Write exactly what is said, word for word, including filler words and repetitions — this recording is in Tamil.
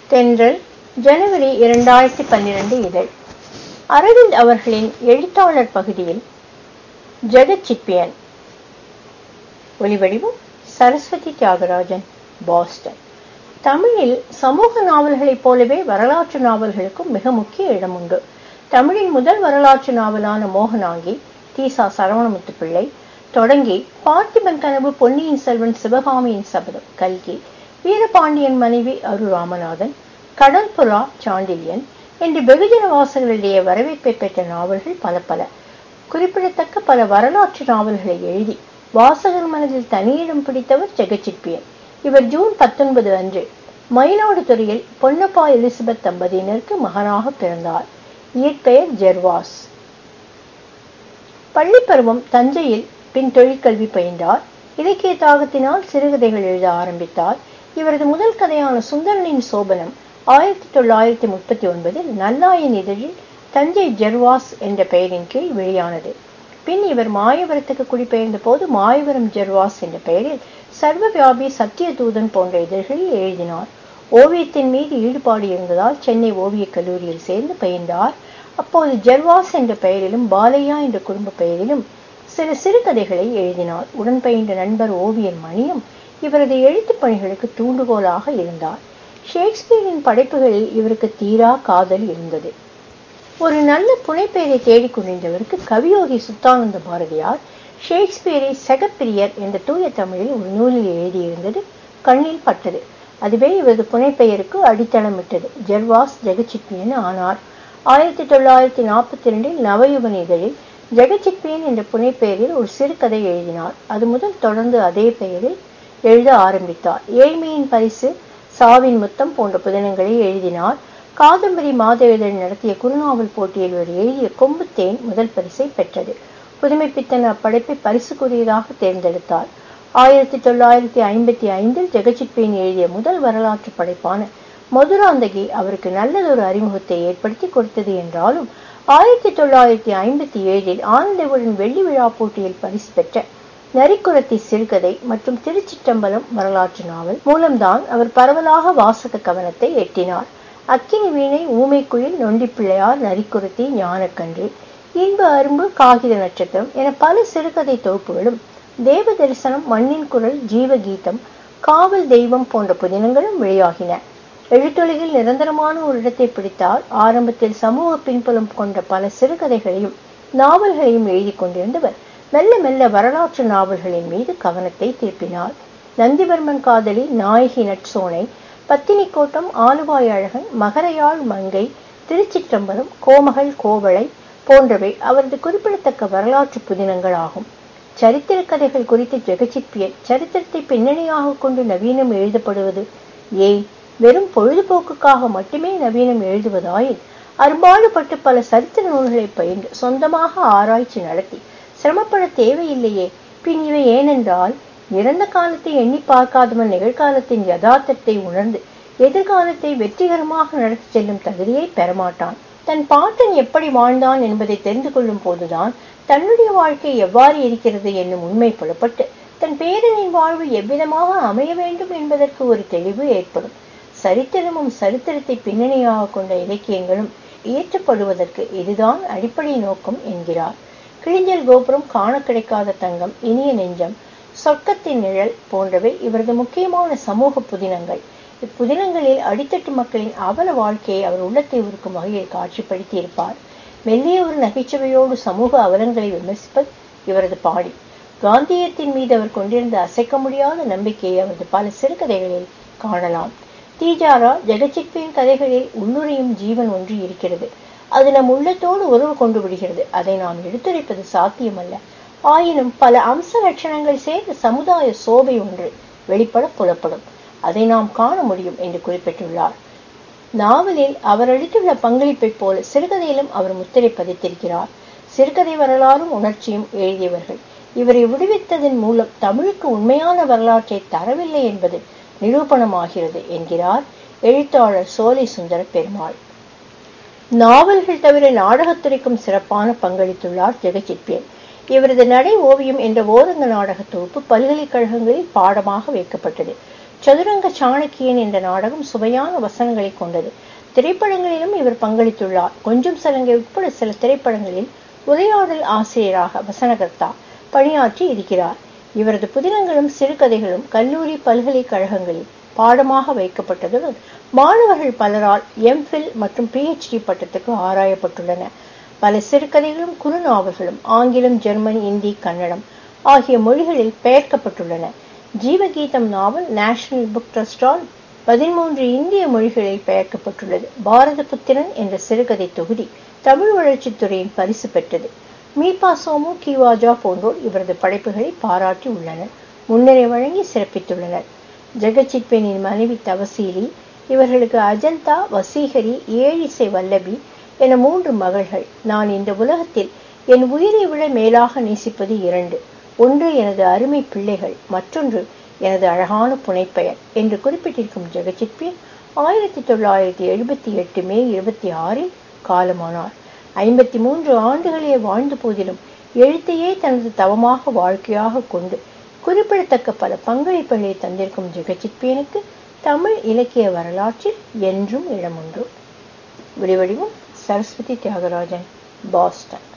தென்றல் ஜனவரி இரண்டாயிரத்தி பன்னிரண்டு இதழ் அரவிந்த் அவர்களின் எழுத்தாளர் பகுதியில் ஜெகச்சிற்பியன். ஒலிவடிவம் சரஸ்வதி தியாகராஜன், பாஸ்டன். தமிழில் சமூக நாவல்களைப் போலவே வரலாற்று நாவல்களுக்கும் மிக முக்கிய இடம் உண்டு. தமிழின் முதல் வரலாற்று நாவலான மோகனாங்கி தீசா சரவணமுத்து பிள்ளை தொடங்கி பார்த்திபன் கனவு, பொன்னியின் செல்வன், சிவகாமியின் சபதம், கல்கி, வீரபாண்டியன் மனைவி அரு ராமநாதன், கடற்புறா, சாண்டில்யன் என்று வெகுஜன வாசகர்களிடையே வரவேற்பை பெற்ற நாவல்கள் பல பல. குறிப்பிடத்தக்க பல வரலாற்று நாவல்களை எழுதி வாசகர் மனதில் தனியிடம் பிடித்தவர் ஜெகச்சிற்பியன். இவர் ஜூன் பத்தொன்பது அன்று மயிலாடுதுறையில் பொன்னப்பா எலிசபெத் தம்பதியினருக்கு மகனாக பிறந்தார். இயற்பெயர் ஜெர்வாஸ். பள்ளி பருவம் தஞ்சையில், பின் தொழிற்கல்வி பயின்றார். இலக்கிய தாகத்தினால் சிறுகதைகள் எழுத ஆரம்பித்தார். இவரது முதல் கதையான சுந்தரனின் சோபனம் ஆயிரத்தி தொள்ளாயிரத்தி முப்பத்தி ஒன்பதில் நல்லாயன் இதழில் தஞ்சை ஜெர்வாஸ் என்ற பெயரின் கீழ் வெளியானது. பின் இவர் மாயவரத்துக்கு குடிபெயர்ந்த போது மாயவரம் ஜெர்வாஸ் என்ற பெயரில் சர்வவியாபி, சத்தியதூதன் போன்ற இதழ்களில் எழுதினார். ஓவியத்தின் மீது ஈடுபாடு இருந்ததால் சென்னை ஓவியக் கல்லூரியில் சேர்ந்து பயின்றார். அப்போது ஜெர்வாஸ் என்ற பெயரிலும் பாலையா என்ற குடும்ப பெயரிலும் சில சிறுகதைகளை எழுதினார். உடன் பயின்ற நண்பர் ஓவியர் மணியம் இவரது எழுத்து பணிகளுக்கு தூண்டுகோலாக இருந்தார். ஷேக்ஸ்பியரின் படைப்புகளில் இவருக்கு தீரா காதல் இருந்தது. ஒரு நல்ல புனைப்பெயரை தேடிக் கொண்டிருந்தவருக்கு கவியோகி சுத்தானந்த பாரதியார் ஷேக்ஸ்பியரை செகப்பிரியர் என்ற தூய தமிழில் ஒரு நூலில் எழுதியிருந்தது கண்ணில் பட்டது. அதுவே இவரது புனைப்பெயருக்கு அடித்தளமிட்டது. ஜெர்வாஸ் ஜெகச்சிற்பியன் ஆனார். ஆயிரத்தி தொள்ளாயிரத்தி நாற்பத்தி இரண்டில் நவயுவன் இதழில் ஜெகச்சிற்பியன் என்ற புனைப்பெயரில் ஒரு சிறுகதை எழுதினார். அது முதல் தொடர்ந்து அதே பெயரில் எழுத ஆரம்பித்தார். ஏழ்மையின் பரிசு, சாவின் முத்தம் போன்ற புதினங்களை எழுதினார். காதம்பரி மாதவிதழ் நடத்திய குறுநாவல் போட்டியில் இவர் எழுதிய கொம்புத்தேன் முதல் பரிசை பெற்றது. புதுமைப்பித்தன் அப்படைப்பை பரிசுக்குரியதாக தேர்ந்தெடுத்தார். ஆயிரத்தி தொள்ளாயிரத்தி ஐம்பத்தி ஐந்தில் ஜெகச்சிற்பியன் எழுதிய முதல் வரலாற்று படைப்பான மதுராந்தகி அவருக்கு நல்லதொரு அறிமுகத்தை ஏற்படுத்தி கொடுத்தது என்றாலும் ஆயிரத்தி தொள்ளாயிரத்தி ஐம்பத்தி ஏழில் ஆனந்தவுடன் வெள்ளி விழா போட்டியில் பரிசு பெற்ற நரிக்குறத்தி சிறுகதை மற்றும் திருச்சிற்றம்பலம் வரலாற்று நாவல் மூலம்தான் அவர் பரவலாக வாசக கவனத்தை எட்டினார். அக்கினி வீணை, ஊமைக்குயில், நொண்டிப்பிள்ளையார், நரிக்குறத்தி, ஞானக்கன்று, இன்ப அரும்பு, காகித நட்சத்திரம் என பல சிறுகதை தொகுப்புகளும், தேவ தரிசனம், மண்ணின் குரல், ஜீவகீதம், காவல் தெய்வம் போன்ற புதினங்களும் வெளியாகின. எழுத்துலகில் நிரந்தரமான ஒரு இடத்தை பிடித்தார். ஆரம்பத்தில் சமூக பின்புலம் கொண்ட பல சிறுகதைகளையும் நாவல்களையும் எழுதி கொண்டிருந்தவர் மெல்ல மெல்ல வரலாற்று நாவல்களின் மீது கவனத்தை திருப்பினார். நந்திவர்மன் காதலி, நாயகி நட்சோனை, பத்தினி கோட்டம், ஆலுவாய் அழகன், மகரையாள் மங்கை, திருச்சிற்றம்பலம், கோமகள் கோவளை போன்றவை அவரது குறிப்பிடத்தக்க வரலாற்று புதினங்கள் ஆகும். சரித்திர கதைகள் குறித்து ஜெகச்சிற்பியன் சரித்திரத்தை பின்னணியாக கொண்டு நவீனம் எழுதப்படுவது ஏன் வெறும் பொழுதுபோக்குக்காக மட்டுமே நவீனம் எழுதுவதாயில் அரும்பாடுபட்டு பல சரித்திர நூல்களை பயின்று சொந்தமாக ஆராய்ச்சி நடத்தி சிரமப்பட தேவையில்லையே. பின் இவை ஏனென்றால் இறந்த காலத்தை எண்ணி பார்க்காதவன் நிகழ்காலத்தின் யதார்த்தத்தை உணர்ந்து எதிர்காலத்தை வெற்றிகரமாக நடத்தி செல்லும் தகுதியை பெறமாட்டான். தன் பாட்டன் எப்படி வாழ்ந்தான் என்பதை தெரிந்து கொள்ளும் போதுதான் தன்னுடைய வாழ்க்கை எவ்வாறு இருக்கிறது என்னும் உண்மை புலப்பட்டு தன் பேரனின் வாழ்வு எவ்விதமாக அமைய வேண்டும் என்பதற்கு ஒரு தெளிவு ஏற்படும். சரித்திரமும் சரித்திரத்தை பின்னணியாக கொண்ட இலக்கியங்களும் இயற்றப்படுவதற்கு இதுதான் அடிப்படை நோக்கம் என்கிறார். கிழிஞ்சல் கோபுரம், காண கிடைக்காத தங்கம், இனிய நெஞ்சம், சொர்க்கத்தின் நிழல் போன்றவை இவரது முக்கியமான சமூக புதினங்கள். இப்புதினங்களில் அடித்தட்டு மக்களின் அவல வாழ்க்கையை அவர் உள்ளத்தை உருக்கும் வகையில் காட்சிப்படுத்தி இருப்பார். மெல்லிய ஒரு நகைச்சுவையோடு சமூக அவலங்களை விமர்சிப்பது இவரது பாடி. காந்தியத்தின் மீது அவர் கொண்டிருந்த அசைக்க முடியாத நம்பிக்கையை அவரது பல சிறுகதைகளில் காணலாம். தீஜாரா ஜெகச்சிற்பியன் கதைகளில் உள்ளுரையும் ஜீவன் ஒன்று இருக்கிறது. அது நம் உள்ளத்தோடு உறவு கொண்டு விடுகிறது. அதை நாம் எடுத்துரைப்பது சாத்தியமல்ல. ஆயினும் பல அம்ச லட்சணங்கள் சேர்ந்த சமுதாய சோபை ஒன்று வெளிப்பட புலப்படும். அதை நாம் காண முடியும் என்று குறிப்பிட்டுள்ளார். நாவலில் அவர் அளித்துள்ள பங்களிப்பை போல சிறுகதையிலும் அவர் முத்திரை பதித்திருக்கிறார். சிறுகதை வரலாறும் உணர்ச்சியும் எழுதியவர்கள் இவரை விடுவித்ததன் மூலம் தமிழுக்கு உண்மையான வரலாற்றை தரவில்லை என்பது நிரூபணமாகிறது என்கிறார் எழுத்தாளர் சோலை சுந்தர பெருமாள். நாவல்கள் தவிர நாடகத்துறைக்கும் சிறப்பான பங்களித்துள்ளார் ஜெகச்சிற்பியன். இவரது நடை ஓவியம் என்ற ஓரங்க நாடக தொகுப்பு பல்கலைக்கழகங்களில் பாடமாக வைக்கப்பட்டது. சதுரங்க சாணக்கியன் என்ற நாடகம் சுவையான வசனங்களை கொண்டது. திரைப்படங்களிலும் இவர் பங்களித்துள்ளார். கொஞ்சம் சலங்கை உட்பட சில திரைப்படங்களில் உரையாடல் ஆசிரியராக வசனகர்த்தா பணியாற்றி இருக்கிறார். இவரது புதினங்களும் சிறுகதைகளும் கல்லூரி பல்கலைக்கழகங்களில் பாடமாக வைக்கப்பட்டதுடன் மாணவர்கள் பலரால் எம்ஃபில் மற்றும் பிஹெச்டி பட்டத்துக்கு ஆராயப்பட்டுள்ளன. பல சிறுகதைகளும் குறுநாவல்களும் ஆங்கிலம், ஜெர்மன், இந்தி, கன்னடம் ஆகிய மொழிகளில் பெயர்க்கப்பட்டுள்ளன. ஜீவகீதம் நாவல் நேஷனல் புக் ட்ரஸ்டால் பதிமூன்று இந்திய மொழிகளில் பெயர்க்கப்பட்டுள்ளது. பாரத புத்திரன் என்ற சிறுகதை தொகுதி தமிழ் வளர்ச்சித்துறையின் பரிசு பெற்றது. மீபா சோமு, கிவாஜா போன்றோர் இவரது படைப்புகளை பாராட்டி உள்ளனர், முன்னுரை வழங்கி சிறப்பித்துள்ளனர். ஜெகச்சித்பேனின் மனைவி தவசீலி, இவர்களுக்கு அஜந்தா, வசீகரி, ஏழிசை வல்லபி என மூன்று மகள்கள். நான் இந்த உலகத்தில் என் உயிரை விட மேலாக நேசிப்பது இரண்டு. ஒன்று எனது அருமை பிள்ளைகள், மற்றொன்று எனது அழகான புனைப்பெயர் என்று குறிப்பிட்டிருக்கும் ஜெகச்சித்பேன் ஆயிரத்தி தொள்ளாயிரத்தி எழுபத்தி எட்டு மே இருபத்தி ஆறில் காலமானார். ஐம்பத்தி மூன்று ஆண்டுகளே வாழ்ந்த போதிலும் எழுத்தையே தனது தவமாக வாழ்க்கையாக கொண்டு குறிப்பிடத்தக்க பல பங்களிப்புகளை தந்திருக்கும் ஜெகச்சித்பேனுக்கு தமிழ் இலக்கிய வரலாற்றில் என்றும் இடமுண்டு. விடிவடிவும் சரஸ்வதி தியாகராஜன், பாஸ்டன்.